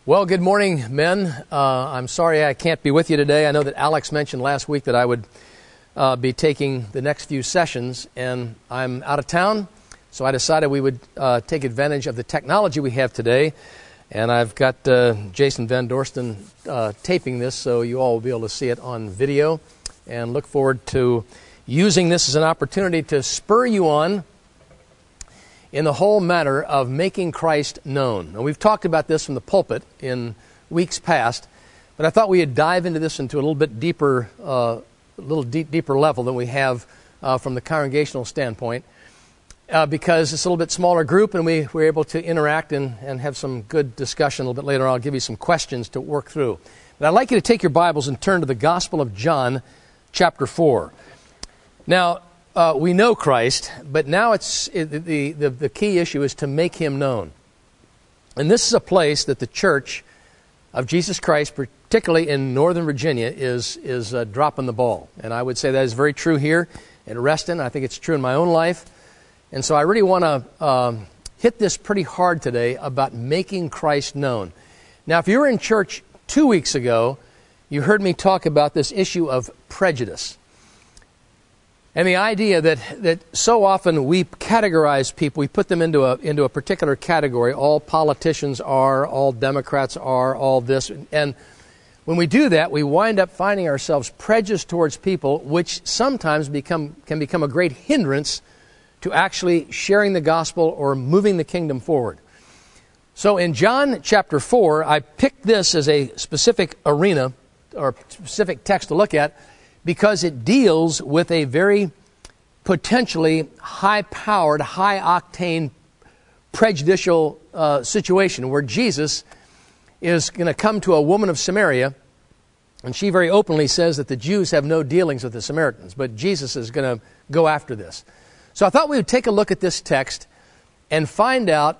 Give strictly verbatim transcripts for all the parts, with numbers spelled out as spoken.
Well, good morning, men. Uh, I'm sorry I can't be with you today. I know that Alex mentioned last week that I would uh, be taking the next few sessions, and I'm out of town, so I decided we would uh, take advantage of the technology we have today. And I've got uh, Jason Van Dorsten uh, taping this, so you all will be able to see it on video, and look forward to using this as an opportunity to spur you on in the whole matter of making Christ known. Now, we've talked about this from the pulpit in weeks past, but I thought we would dive into this into a little bit deeper, uh, a little deep, deeper level than we have uh, from the congregational standpoint, uh, because it's a little bit smaller group, and we were able to interact and, and have some good discussion a little bit later. I'll give you some questions to work through. But I'd like you to take your Bibles and turn to the Gospel of John, chapter four. Now, Uh, we know Christ, but now it's it, the, the the key issue is to make Him known. And this is a place that the Church of Jesus Christ, particularly in Northern Virginia, is is uh, dropping the ball. And I would say that is very true here in Reston. I think it's true in my own life. And so I really want to um, hit this pretty hard today about making Christ known. Now, if you were in church two weeks ago, you heard me talk about this issue of prejudice. And the idea that, that so often we categorize people, we put them into a into a particular category. All politicians are, all Democrats are, all this. And when we do that, we wind up finding ourselves prejudiced towards people, which sometimes become can become a great hindrance to actually sharing the gospel or moving the kingdom forward. So in John chapter four, I picked this as a specific arena or specific text to look at, because it deals with a very potentially high-powered, high-octane, prejudicial uh, situation where Jesus is going to come to a woman of Samaria, and she very openly says that the Jews have no dealings with the Samaritans, but Jesus is going to go after this. So I thought we would take a look at this text and find out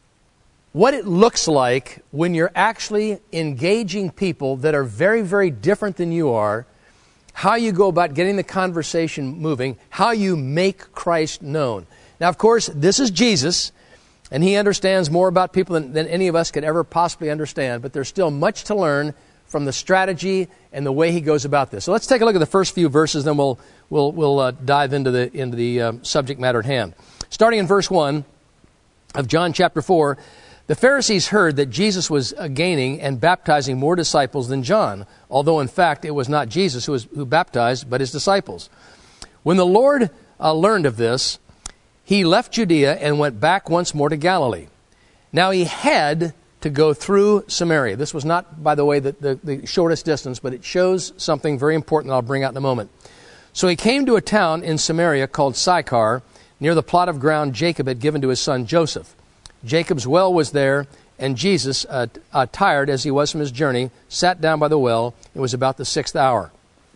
what it looks like when you're actually engaging people that are very, very different than you are, how you go about getting the conversation moving, how you make Christ known. Now, of course, this is Jesus, and He understands more about people than, than any of us could ever possibly understand, but there's still much to learn from the strategy and the way He goes about this. So let's take a look at the first few verses, then we'll we'll we'll uh, dive into the into the uh, subject matter at hand. Starting in verse one of John chapter four, the Pharisees heard that Jesus was uh, gaining and baptizing more disciples than John, although in fact it was not Jesus who was who baptized, but His disciples. When the Lord uh, learned of this, He left Judea and went back once more to Galilee. Now He had to go through Samaria. This was not, by the way, the, the, the shortest distance, but it shows something very important that I'll bring out in a moment. So He came to a town in Samaria called Sychar, near the plot of ground Jacob had given to his son Joseph. Jacob's well was there, and Jesus, uh, uh, tired as He was from His journey, sat down by the well. It was about the sixth hour.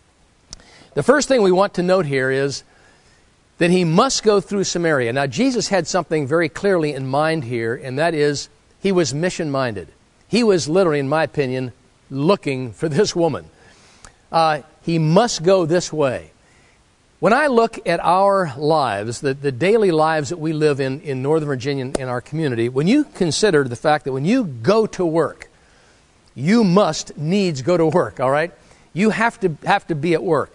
The first thing we want to note here is that He must go through Samaria. Now, Jesus had something very clearly in mind here, and that is He was mission-minded. He was literally, in my opinion, looking for this woman. Uh, he must go this way. When I look at our lives, the, the daily lives that we live in in Northern Virginia, in our community, when you consider the fact that when you go to work, you must needs go to work, all right? You have to have to be at work.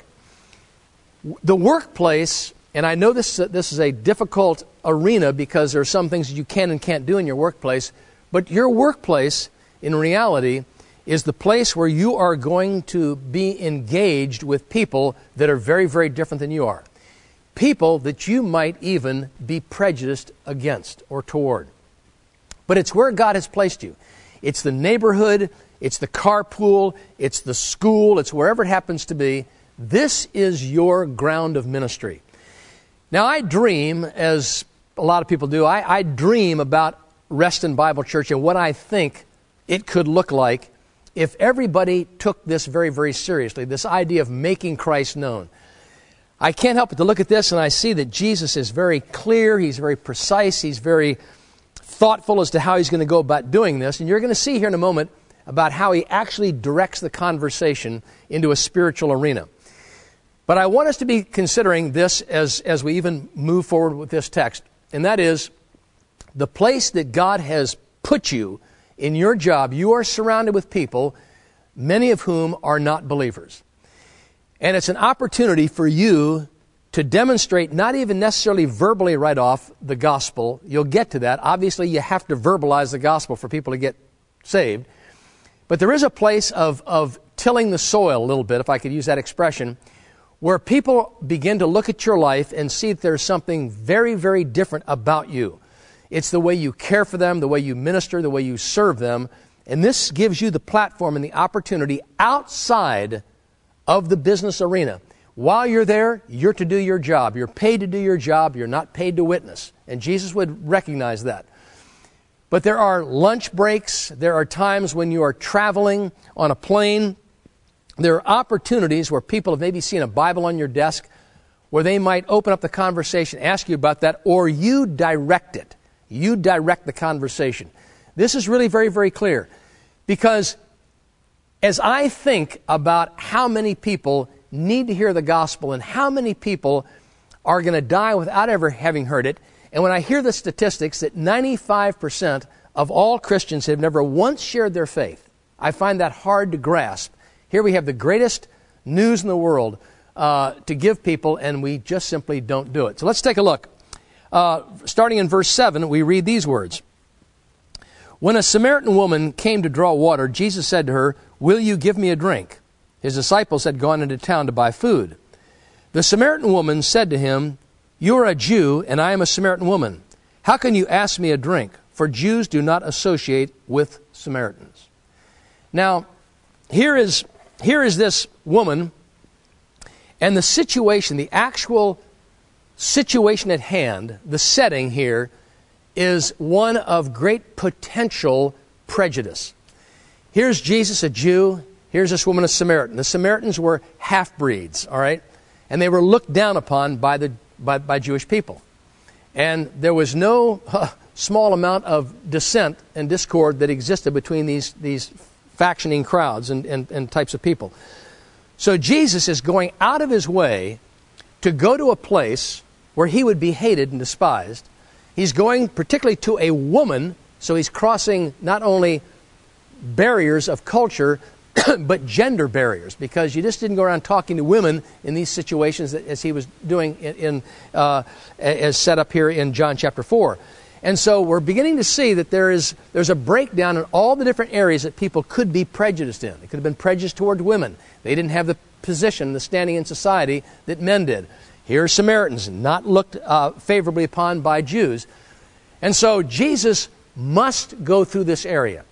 The workplace, and I know this, this is a difficult arena because there are some things you can and can't do in your workplace, but your workplace, in reality, is the place where you are going to be engaged with people that are very, very different than you are. People that you might even be prejudiced against or toward. But it's where God has placed you. It's the neighborhood, it's the carpool, it's the school, it's wherever it happens to be. This is your ground of ministry. Now, I dream, as a lot of people do, I, I dream about Reston Bible Church and what I think it could look like if everybody took this very, very seriously, this idea of making Christ known. I can't help but to look at this and I see that Jesus is very clear, He's very precise, He's very thoughtful as to how He's going to go about doing this. And you're going to see here in a moment about how He actually directs the conversation into a spiritual arena. But I want us to be considering this as, as we even move forward with this text. And that is, the place that God has put you in your job, you are surrounded with people, many of whom are not believers. And it's an opportunity for you to demonstrate, not even necessarily verbally right off, the gospel. You'll get to that. Obviously, you have to verbalize the gospel for people to get saved. But there is a place of, of tilling the soil a little bit, if I could use that expression, where people begin to look at your life and see that there's something very, very different about you. It's the way you care for them, the way you minister, the way you serve them. And this gives you the platform and the opportunity outside of the business arena. While you're there, you're to do your job. You're paid to do your job. You're not paid to witness. And Jesus would recognize that. But there are lunch breaks. There are times when you are traveling on a plane. There are opportunities where people have maybe seen a Bible on your desk where they might open up the conversation, ask you about that, or you direct it. You direct the conversation. This is really very, very clear. Because as I think about how many people need to hear the gospel and how many people are going to die without ever having heard it, and when I hear the statistics that ninety-five percent of all Christians have never once shared their faith, I find that hard to grasp. Here we have the greatest news in the world uh, to give people, and we just simply don't do it. So let's take a look. Uh, starting in verse seven, we read these words. When a Samaritan woman came to draw water, Jesus said to her, "Will you give me a drink?" His disciples had gone into town to buy food. The Samaritan woman said to him, "You are a Jew, and I am a Samaritan woman. How can you ask me a drink? For Jews do not associate with Samaritans." Now, here is, here is this woman, and the situation, the actual situation at hand, the setting here, is one of great potential prejudice. Here's Jesus, a Jew. Here's this woman, a Samaritan. The Samaritans were half-breeds, all right? And they were looked down upon by the by, by Jewish people. And there was no uh, small amount of dissent and discord that existed between these, these factioning crowds and, and, and types of people. So Jesus is going out of his way to go to a place where he would be hated and despised. He's going particularly to a woman, so he's crossing not only barriers of culture, but gender barriers, because you just didn't go around talking to women in these situations as he was doing in, in uh, as set up here in John chapter four. And so we're beginning to see that there is there's a breakdown in all the different areas that people could be prejudiced in. They could have been prejudiced toward women. They didn't have the position, the standing in society that men did. Here are Samaritans, not looked uh, favorably upon by Jews. And so Jesus must go through this area.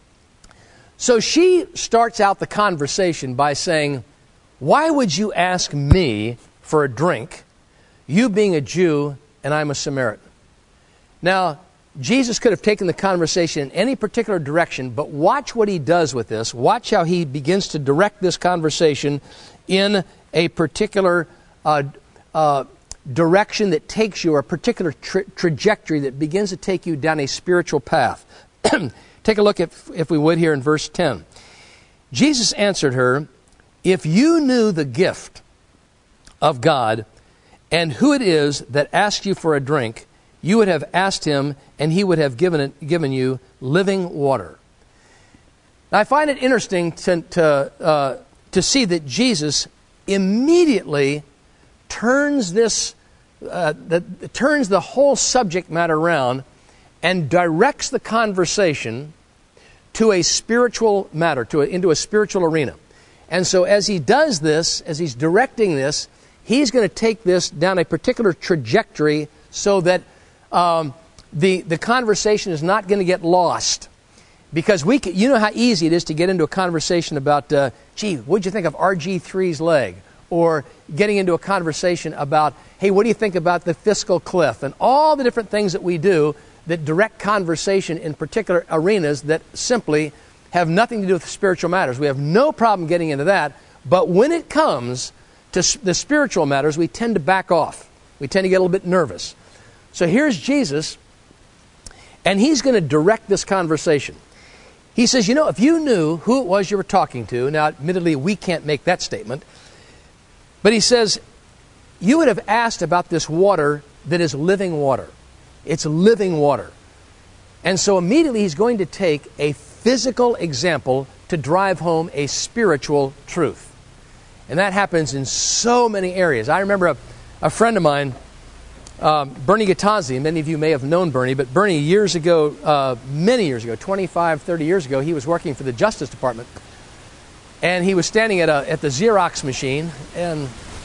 So she starts out the conversation by saying, "Why would you ask me for a drink, you being a Jew and I'm a Samaritan?" Now, Jesus could have taken the conversation in any particular direction, but watch what he does with this. Watch how he begins to direct this conversation in a particular uh, uh, direction that takes you, or a particular tra- trajectory that begins to take you down a spiritual path. Take a look at, if we would, here in verse ten. Jesus answered her, "If you knew the gift of God and who it is that asks you for a drink, you would have asked him, and he would have given it, given you living water." Now, I find it interesting to to, uh, to see that Jesus immediately turns this, uh, the, turns the whole subject matter around and directs the conversation to a spiritual matter, to a, into a spiritual arena. And so as he does this, as he's directing this, he's going to take this down a particular trajectory so that um, the, the conversation is not going to get lost. Because we can, you know how easy it is to get into a conversation about, uh, gee, what'd you think of R G three's leg? Or getting into a conversation about, hey, what do you think about the fiscal cliff? And all the different things that we do that direct conversation in particular arenas that simply have nothing to do with spiritual matters. We have no problem getting into that, but when it comes to the spiritual matters, we tend to back off. We tend to get a little bit nervous. So here's Jesus, and he's going to direct this conversation. He says, you know, if you knew who it was you were talking to, now admittedly we can't make that statement, but he says, you would have asked about this water that is living water. It's living water. And so immediately he's going to take a physical example to drive home a spiritual truth. And that happens in so many areas. I remember a, a friend of mine, um, Bernie Gattazzi, many of you may have known Bernie, but Bernie years ago, uh, many years ago, twenty-five, thirty years ago, he was working for the Justice Department. And he was standing at, a, at the Xerox machine, and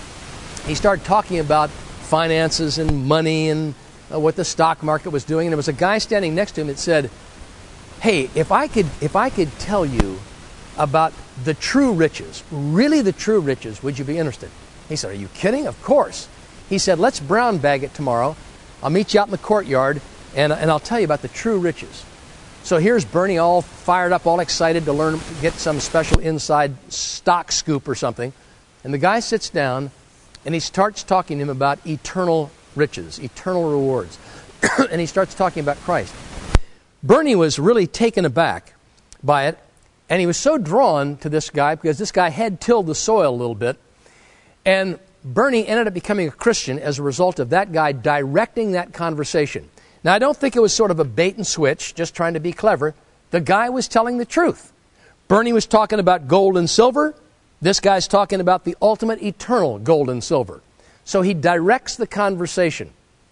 he started talking about finances and money and uh, what the stock market was doing. And there was a guy standing next to him that said, hey, if I could, if I could tell you about the true riches, really the true riches, would you be interested? He said, are you kidding? Of course. He said, let's brown bag it tomorrow. I'll meet you out in the courtyard, and, and I'll tell you about the true riches. So here's Bernie all fired up, all excited to learn, get some special inside stock scoop or something. And the guy sits down, and he starts talking to him about eternal riches, eternal rewards. And he starts talking about Christ. Bernie was really taken aback by it, and he was so drawn to this guy because this guy had tilled the soil a little bit. And Bernie ended up becoming a Christian as a result of that guy directing that conversation. Now, I don't think it was sort of a bait and switch, just trying to be clever. The guy was telling the truth. Bernie was talking about gold and silver. This guy's talking about the ultimate eternal gold and silver. So he directs the conversation.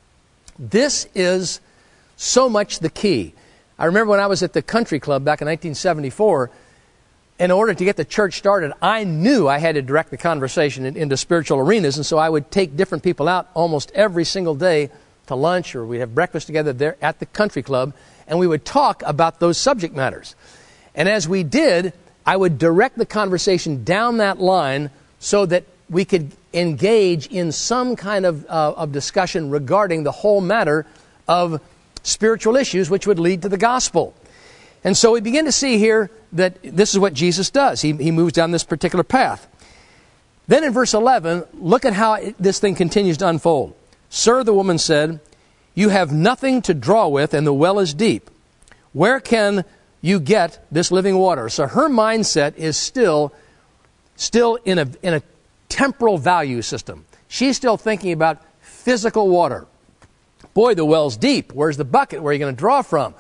This is so much the key. I remember when I was at the country club back in nineteen seventy-four, in order to get the church started, I knew I had to direct the conversation in, into spiritual arenas, and so I would take different people out almost every single day to lunch, or we'd have breakfast together there at the country club, and we would talk about those subject matters. And as we did, I would direct the conversation down that line so that we could engage in some kind of, uh, of discussion regarding the whole matter of spiritual issues, which would lead to the gospel. And so we begin to see here that this is what Jesus does. He, he moves down this particular path. Then in verse eleven, look at how it, this thing continues to unfold. Sir, the woman said, you have nothing to draw with, and the well is deep. Where can you get this living water? So her mindset is still, still in a, in a temporal value system. She's still thinking about physical water. Boy, the well's deep. Where's the bucket? Where are you going to draw from?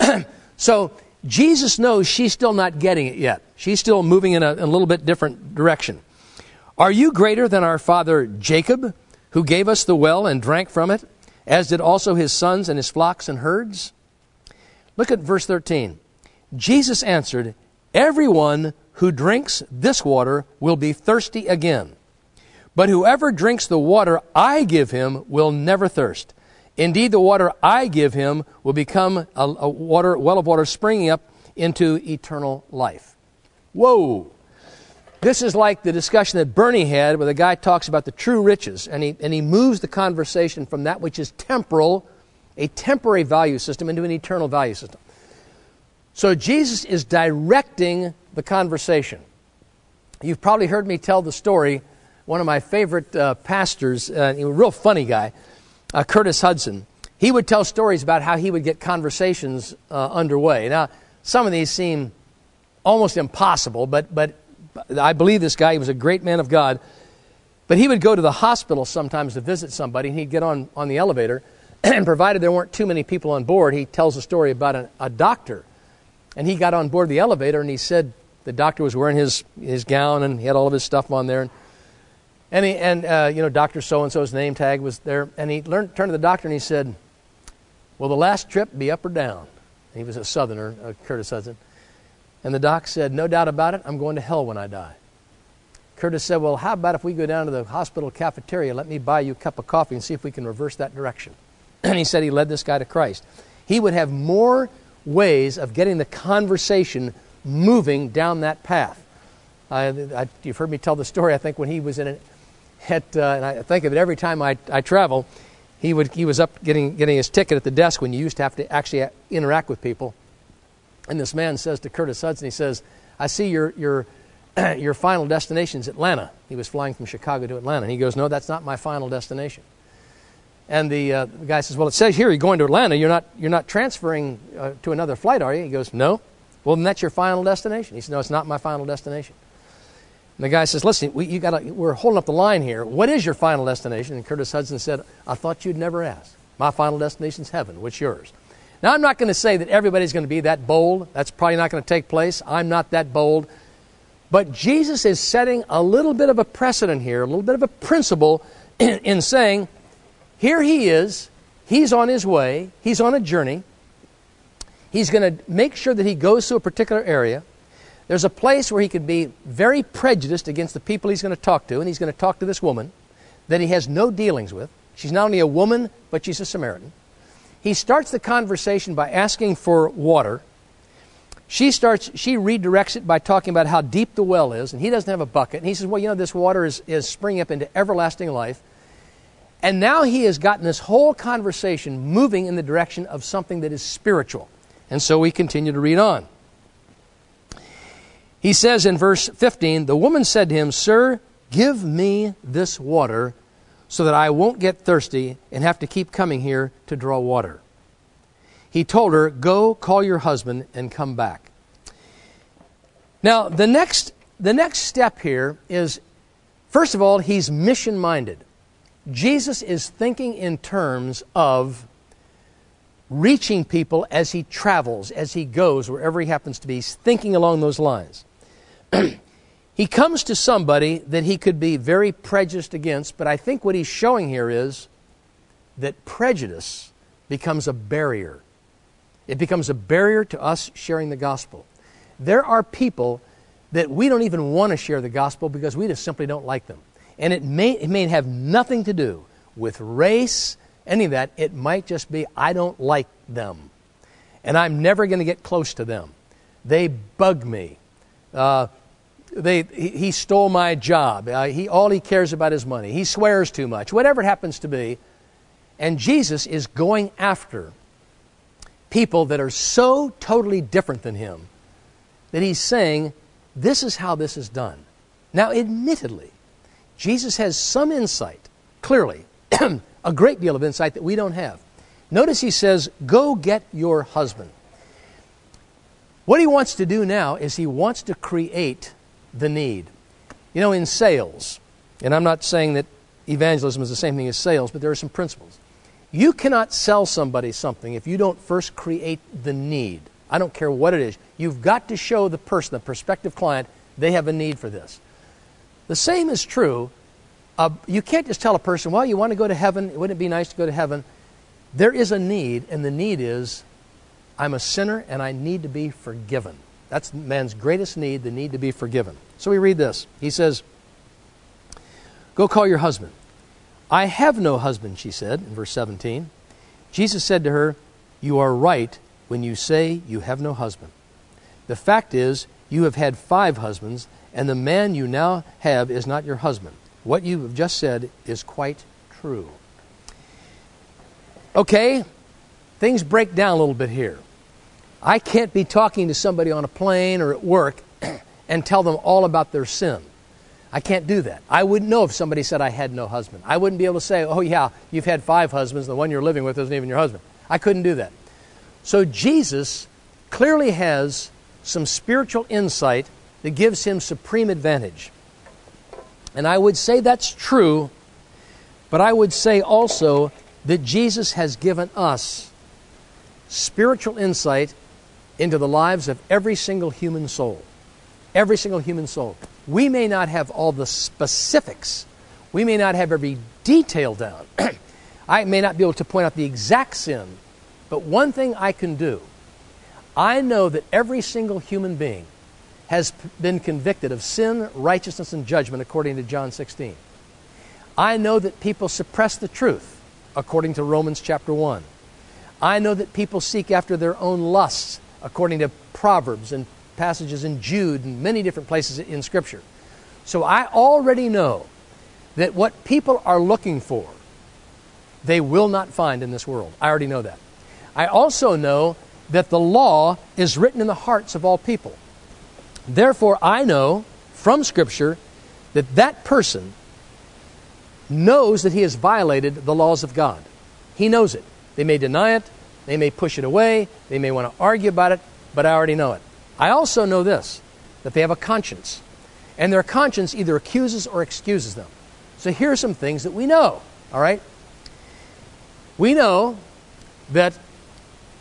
So Jesus knows she's still not getting it yet. She's still moving in a, in a little bit different direction. Are you greater than our father Jacob, who gave us the well and drank from it, as did also his sons and his flocks and herds? Look at verse thirteen. Jesus answered, everyone who drinks this water will be thirsty again. But whoever drinks the water I give him will never thirst. Indeed, the water I give him will become a, a water, well of water springing up into eternal life. Whoa! This is like the discussion that Bernie had where the guy talks about the true riches, and he, and he moves the conversation from that which is temporal, a temporary value system, into an eternal value system. So Jesus is directing the conversation. You've probably heard me tell the story. One of my favorite uh, pastors, uh, he was a real funny guy, uh, Curtis Hudson, he would tell stories about how he would get conversations uh, underway. Now, some of these seem almost impossible, but but I believe this guy. He was a great man of God. But he would go to the hospital sometimes to visit somebody, and he'd get on, on the elevator, and provided there weren't too many people on board, he tells a story about a, a doctor. And he got on board the elevator, and he said the doctor was wearing his, his gown, and he had all of his stuff on there. And, and, he, and uh, you know, Doctor So-and-so's name tag was there. And he learned, turned to the doctor, and he said, will the last trip be up or down? And he was a Southerner, uh, Curtis Hudson. And the doc said, no doubt about it, I'm going to hell when I die. Curtis said, well, how about if we go down to the hospital cafeteria, let me buy you a cup of coffee and see if we can reverse that direction. And he said he led this guy to Christ. He would have more ways of getting the conversation moving down that path. I, I, you've heard me tell the story, I think, when he was in it, at, uh, and I think of it every time I, I travel, he would he was up getting getting his ticket at the desk when you used to have to actually interact with people. And this man says to Curtis Hudson, he says, I see your your your final destination is Atlanta. He was flying from Chicago to Atlanta. And he goes, no, that's not my final destination. And the, uh, the guy says, well, it says here you're going to Atlanta. You're not you're not transferring uh, to another flight, are you? He goes, no. Well, then that's your final destination. He says, no, it's not my final destination. And the guy says, listen, we, you gotta, we're holding up the line here. What is your final destination? And Curtis Hudson said, I thought you'd never ask. My final destination is heaven. What's yours? Now, I'm not going to say that everybody's going to be that bold. That's probably not going to take place. I'm not that bold. But Jesus is setting a little bit of a precedent here, a little bit of a principle in, in saying, here he is, he's on his way, he's on a journey. He's going to make sure that he goes to a particular area. There's a place where he could be very prejudiced against the people he's going to talk to, and he's going to talk to this woman that he has no dealings with. She's not only a woman, but she's a Samaritan. He starts the conversation by asking for water. She starts, she redirects it by talking about how deep the well is, and he doesn't have a bucket. And he says, well, you know, this water is, is springing up into everlasting life. And now he has gotten this whole conversation moving in the direction of something that is spiritual. And so we continue to read on. He says in verse fifteen, the woman said to him, Sir, give me this water so that I won't get thirsty and have to keep coming here to draw water. He told her, Go, call your husband and come back. Now, the next, the next step here is, first of all, he's mission-minded. Jesus is thinking in terms of reaching people as he travels, as he goes, wherever he happens to be. He's thinking along those lines. He comes to somebody that he could be very prejudiced against, but I think what he's showing here is that prejudice becomes a barrier. It becomes a barrier to us sharing the gospel. There are people that we don't even want to share the gospel because we just simply don't like them. And it may, it may have nothing to do with race, any of that. It might just be, I don't like them. And I'm never going to get close to them. They bug me. Uh, they, he, he stole my job. Uh, he, all he cares about is money. He swears too much. Whatever it happens to be. And Jesus is going after people that are so totally different than him that he's saying, this is how this is done. Now, admittedly, Jesus has some insight, clearly, a great deal of insight that we don't have. Notice he says, go get your husband. What he wants to do now is he wants to create the need. You know, in sales, and I'm not saying that evangelism is the same thing as sales, but there are some principles. You cannot sell somebody something if you don't first create the need. I don't care what it is. You've got to show the person, the prospective client, they have a need for this. The same is true. Uh, you can't just tell a person, well, you want to go to heaven. Wouldn't it be nice to go to heaven? There is a need, and the need is, I'm a sinner and I need to be forgiven. That's man's greatest need, the need to be forgiven. So we read this. He says, go call your husband. I have no husband, she said, in verse seventeen. Jesus said to her, you are right when you say you have no husband. The fact is, you have had five husbands, and the man you now have is not your husband. What you have just said is quite true. Okay, things break down a little bit here. I can't be talking to somebody on a plane or at work and tell them all about their sin. I can't do that. I wouldn't know if somebody said I had no husband. I wouldn't be able to say, oh yeah, you've had five husbands, the one you're living with isn't even your husband. I couldn't do that. So Jesus clearly has some spiritual insight that gives him supreme advantage. And I would say that's true, but I would say also that Jesus has given us spiritual insight into the lives of every single human soul. Every single human soul. We may not have all the specifics. We may not have every detail down. I may not be able to point out the exact sin, but one thing I can do, I know that every single human being has been convicted of sin, righteousness, and judgment according to John sixteen. I know that people suppress the truth according to Romans chapter one. I know that people seek after their own lusts according to Proverbs and passages in Jude and many different places in Scripture. So I already know that what people are looking for, they will not find in this world. I already know that. I also know that the law is written in the hearts of all people. Therefore, I know from Scripture that that person knows that he has violated the laws of God. He knows it. They may deny it. They may push it away. They may want to argue about it, but I already know it. I also know this, that they have a conscience. And their conscience either accuses or excuses them. So here are some things that we know, all right? We know that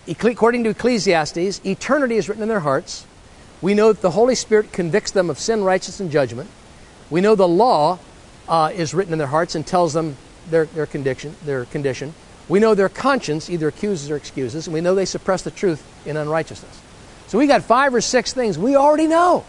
according to Ecclesiastes, eternity is written in their hearts. We know that the Holy Spirit convicts them of sin, righteousness, and judgment. We know the law uh, is written in their hearts and tells them their, their condition, their condition. We know their conscience either accuses or excuses, and we know they suppress the truth in unrighteousness. So we got five or six things we already know.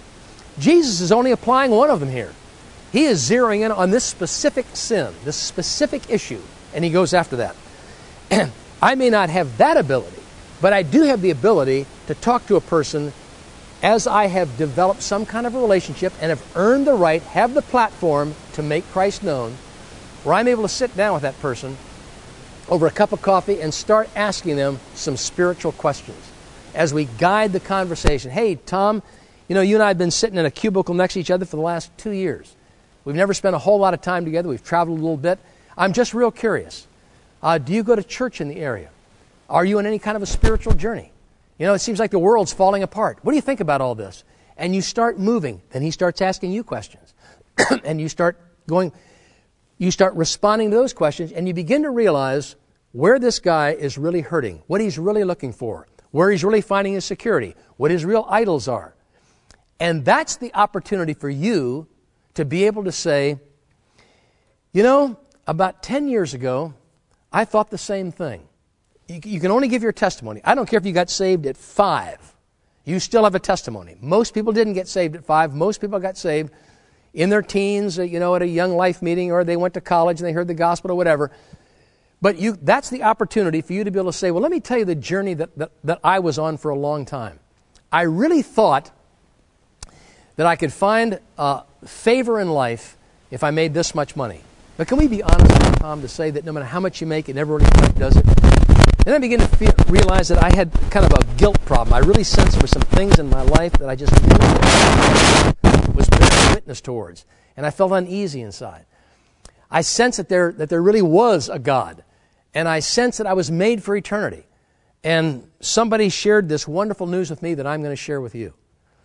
Jesus is only applying one of them here. He is zeroing in on this specific sin, this specific issue, and he goes after that. And I may not have that ability, but I do have the ability to talk to a person as I have developed some kind of a relationship and have earned the right, have the platform to make Christ known, where I'm able to sit down with that person over a cup of coffee and start asking them some spiritual questions as we guide the conversation. Hey, Tom, you know, you and I have been sitting in a cubicle next to each other for the last two years. We've never spent a whole lot of time together. We've traveled a little bit. I'm just real curious. Uh, do you go to church in the area? Are you on any kind of a spiritual journey? You know, it seems like the world's falling apart. What do you think about all this? And you start moving. Then he starts asking you questions. And you start going, you start responding to those questions, and you begin to realize where this guy is really hurting, what he's really looking for, where he's really finding his security, what his real idols are. And that's the opportunity for you to be able to say, you know, about ten years ago, I thought the same thing. You, you can only give your testimony. I don't care if you got saved at five. You still have a testimony. Most people didn't get saved at five. Most people got saved in their teens, you know, at a young life meeting, or they went to college and they heard the gospel or whatever. But you, that's the opportunity for you to be able to say, well, let me tell you the journey that, that, that I was on for a long time. I really thought that I could find uh, favor in life if I made this much money. But can we be honest, Tom, to say that no matter how much you make, it never really quite does it? Then I began to feel, realize that I had kind of a guilt problem. I really sensed there were some things in my life that I just was bearing witness towards. And I felt uneasy inside. I sensed that there, that there really was a God. And I sensed that I was made for eternity. And somebody shared this wonderful news with me that I'm going to share with you.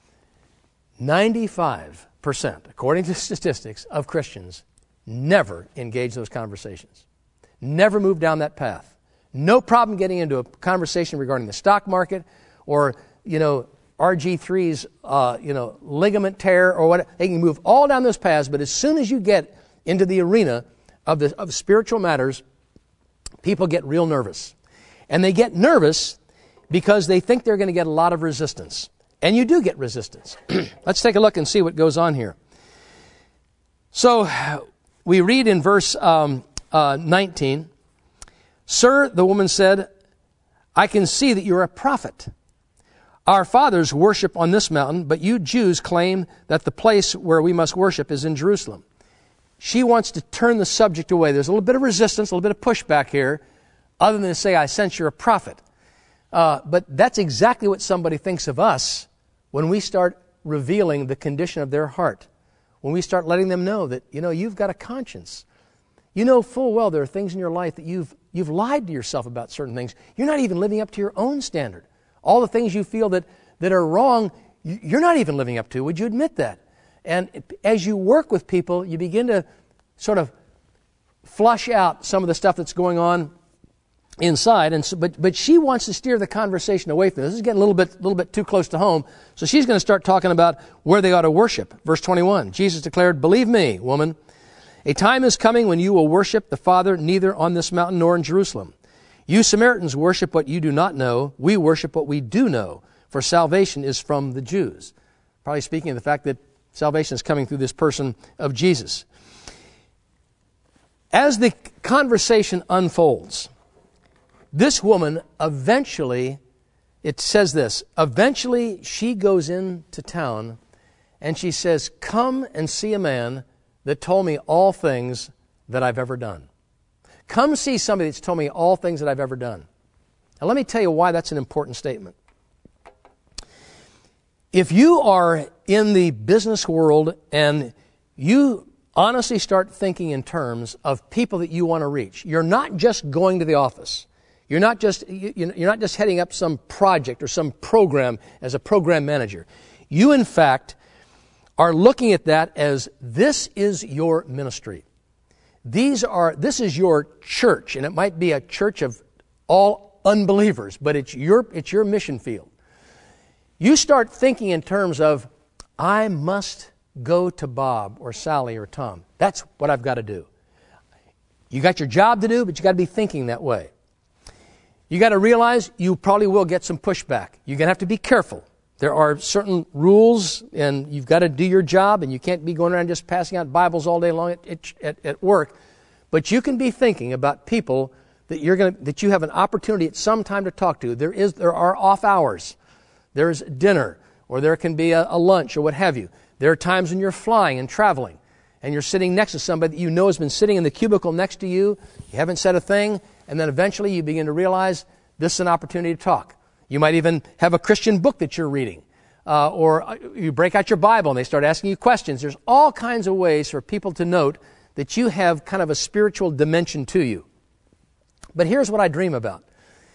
ninety-five percent, according to statistics, of Christians never engage those conversations. Never move down that path. No problem getting into a conversation regarding the stock market or, you know, R G three's, uh, you know, ligament tear or what. They can move all down those paths, but as soon as you get into the arena of the of spiritual matters, people get real nervous. And they get nervous because they think they're going to get a lot of resistance. And you do get resistance. Let's take a look and see what goes on here. So we read in verse um, uh, nineteen, Sir, the woman said, I can see that you're a prophet. Our fathers worship on this mountain, but you Jews claim that the place where we must worship is in Jerusalem. She wants to turn the subject away. There's a little bit of resistance, a little bit of pushback here, other than to say, I sense you're a prophet. Uh, but that's exactly what somebody thinks of us when we start revealing the condition of their heart. When we start letting them know that, you know, you've got a conscience. You know full well there are things in your life that you've you've lied to yourself about certain things. You're not even living up to your own standard. All the things you feel that, that are wrong, you're not even living up to. Would you admit that? And as you work with people, you begin to sort of flush out some of the stuff that's going on inside. And so, but but she wants to steer the conversation away from this. This is getting a little bit little bit too close to home. So she's going to start talking about where they ought to worship. Verse twenty-one, Jesus declared, Believe me, woman, a time is coming when you will worship the Father neither on this mountain nor in Jerusalem. You Samaritans worship what you do not know. We worship what we do know, for salvation is from the Jews. Probably speaking of the fact that salvation is coming through this person of Jesus. As the conversation unfolds, this woman eventually, it says this, eventually she goes into town and she says, come and see a man that told me all things that I've ever done. Come see somebody that's told me all things that I've ever done. Now let me tell you why that's an important statement. If you are in the business world and you honestly start thinking in terms of people that you want to reach, you're not just going to the office. You're not just you're not just heading up some project or some program as a program manager. You, in fact, are looking at that as this is your ministry. These are this is your church, and it might be a church of all unbelievers, but it's your, it's your mission field. You start thinking in terms of, I must go to Bob or Sally or Tom. That's what I've got to do. You got your job to do, but you got to be thinking that way. You got to realize you probably will get some pushback. You're going to have to be careful. There are certain rules, and you've got to do your job, and you can't be going around just passing out Bibles all day long at, at, at work. But you can be thinking about people that you're going to, that you have an opportunity at some time to talk to. There is, there are off hours. There's dinner, or there can be a, a lunch, or what have you. There are times when you're flying and traveling, and you're sitting next to somebody that you know has been sitting in the cubicle next to you. You haven't said a thing, and then eventually you begin to realize this is an opportunity to talk. You might even have a Christian book that you're reading, uh, or you break out your Bible and they start asking you questions. There's all kinds of ways for people to note that you have kind of a spiritual dimension to you. But here's what I dream about.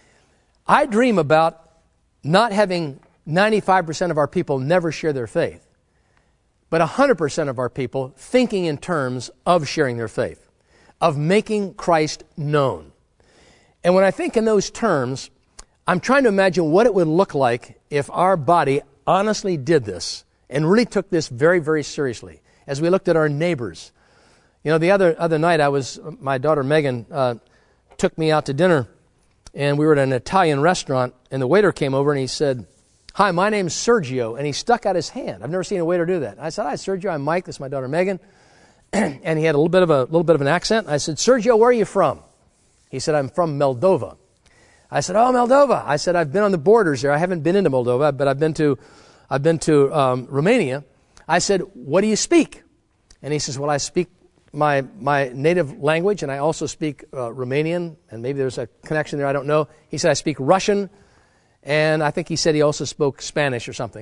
I dream about not having ninety-five percent of our people never share their faith, but one hundred percent of our people thinking in terms of sharing their faith, of making Christ known. And when I think in those terms, I'm trying to imagine what it would look like if our body honestly did this and really took this very, very seriously. As we looked at our neighbors. You know, the other other night, I was, my daughter Megan uh, took me out to dinner, and we were at an Italian restaurant, and the waiter came over and he said, "Hi, my name's Sergio," and he stuck out his hand. I've never seen a waiter do that. I said, "Hi, Sergio, I'm Mike. This is my daughter Megan." And he had a little bit of a little bit of an accent. I said, "Sergio, where are you from?" He said, "I'm from Moldova." I said, "Oh, Moldova." I said, "I've been on the borders there. I haven't been into Moldova, but I've been to, I've been to um, Romania." I said, "What do you speak?" And he says, "Well, I speak my my native language, and I also speak uh, Romanian, and maybe there's a connection there. I don't know." He said, "I speak Russian, and I think he said he also spoke Spanish or something."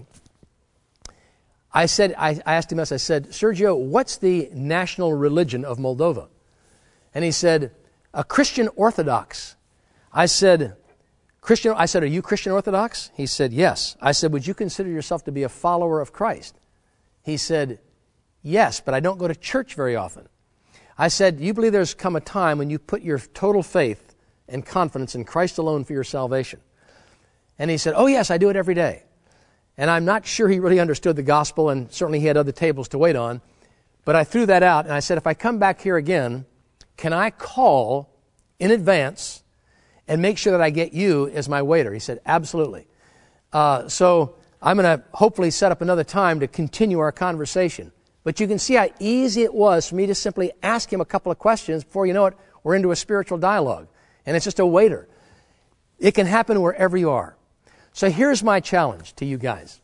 I said, I, I asked him this. I said, "Sergio, what's the national religion of Moldova?" And he said, "A Christian Orthodox." I said, Christian, I said, "Are you Christian Orthodox?" He said, "Yes." I said, "Would you consider yourself to be a follower of Christ?" He said, "Yes, but I don't go to church very often." I said, "Do you believe there's come a time when you put your total faith and confidence in Christ alone for your salvation?" And he said, "Oh, yes, I do it every day." And I'm not sure he really understood the gospel, and certainly he had other tables to wait on. But I threw that out, and I said, "If I come back here again, can I call in advance and make sure that I get you as my waiter?" He said, "Absolutely." Uh, so I'm going to hopefully set up another time to continue our conversation. But you can see how easy it was for me to simply ask him a couple of questions. Before you know it, we're into a spiritual dialogue. And it's just a waiter. It can happen wherever you are. So here's my challenge to you guys.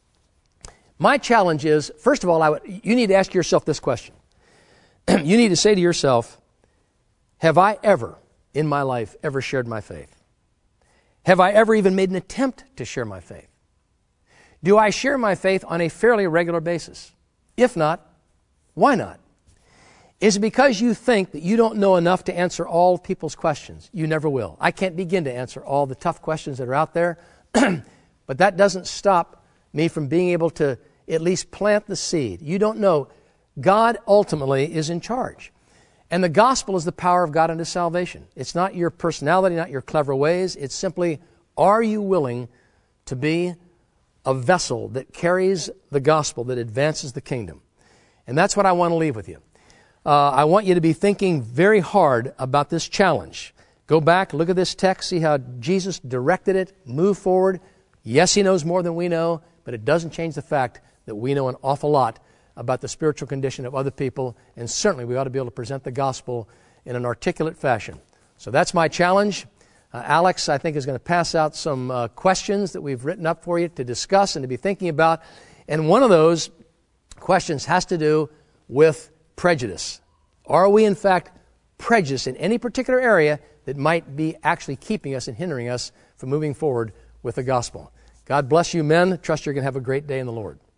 My challenge is, first of all, I would, you need to ask yourself this question. You need to say to yourself, have I ever, in my life, ever shared my faith? Have I ever even made an attempt to share my faith? Do I share my faith on a fairly regular basis? If not, why not? Is it because you think that you don't know enough to answer all people's questions? You never will. I can't begin to answer all the tough questions that are out there, but that doesn't stop me from being able to at least plant the seed. You don't know. God ultimately is in charge. And the gospel is the power of God unto salvation. It's not your personality, not your clever ways. It's simply, are you willing to be a vessel that carries the gospel, that advances the kingdom? And that's what I want to leave with you. Uh, I want you to be thinking very hard about this challenge. Go back, look at this text, see how Jesus directed it, move forward. Yes, he knows more than we know, but it doesn't change the fact that we know an awful lot about the spiritual condition of other people, and certainly we ought to be able to present the gospel in an articulate fashion. So that's my challenge. Uh, Alex, I think, is going to pass out some uh, questions that we've written up for you to discuss and to be thinking about. And one of those questions has to do with prejudice. Are we, in fact, prejudiced in any particular area that might be actually keeping us and hindering us from moving forward with the gospel? God bless you, men. Trust you're going to have a great day in the Lord.